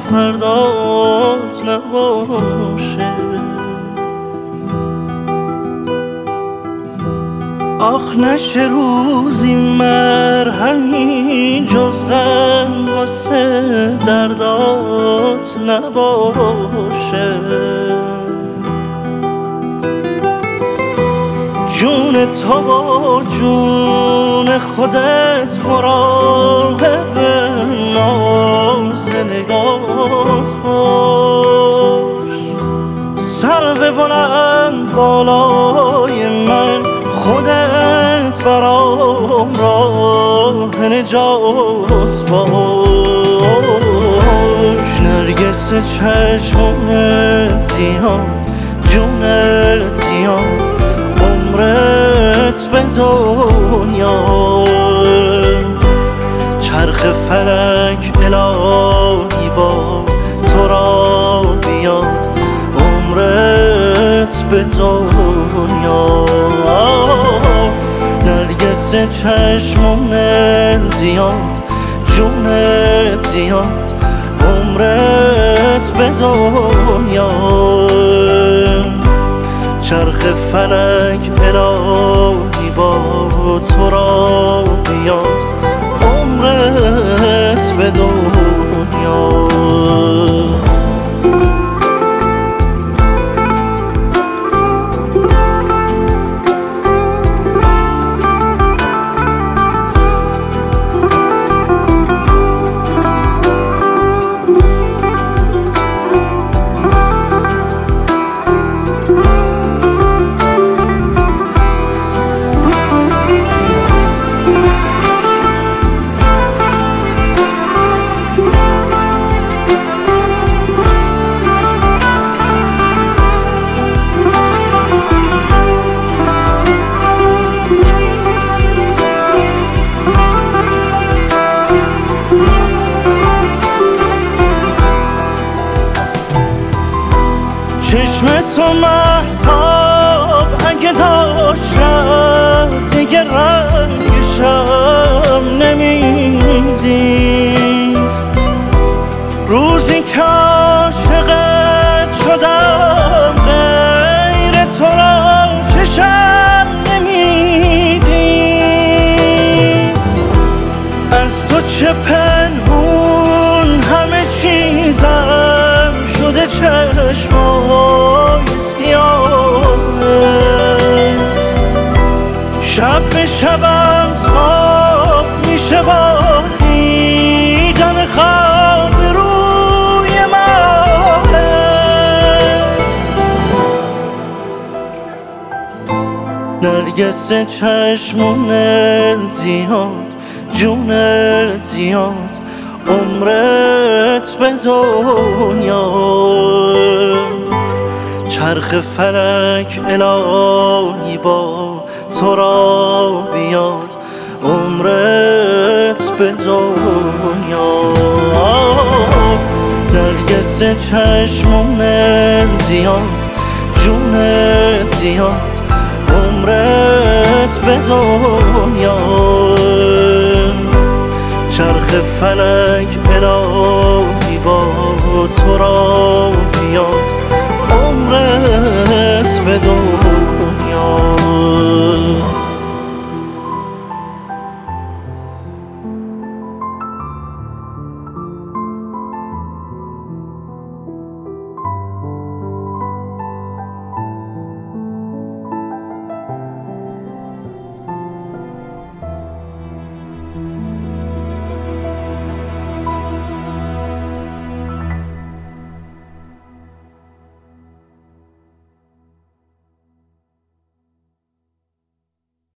فردات نباشه. آخ نشه روزی مرهمی جز غم واسه دردات نباشه. جون تو با جون خودت مراقب ناز نگات باش. سرو بلند بالای من خودت برام راه نجات باش. نرگس چشمونت زیاد جونت زیاد عمرت به دنیا. چرخ فلک الهی با تو را بیاد عمرت به دنیا. نرگس چشمونت زیاد جونت زیاد عمرت به دنیا. چرخ فلک الهی با تو را بیاد عمرت به دنیا. چشم تو مهتاب اگه داشت دیگه رنگشم نمیدید. روزی که عاشقت شدم غیر تو را چشم نمیدید. از تو چه پنهون همه چیزم شده چشمای سیاهت. شب به شبم خواب میشه با دیدن خواب روی ماهت. نرگس چشمونت زیاد جونت زیاد عمرت به دنیا. چرخ فلک الهی با تو را بیاد عمرت به دنیا. نرگس چشمونت زیاد جونت زیاد عمرت به دنیا. چرخ فلک الهی با تو را بیاد عمرت به دنیا.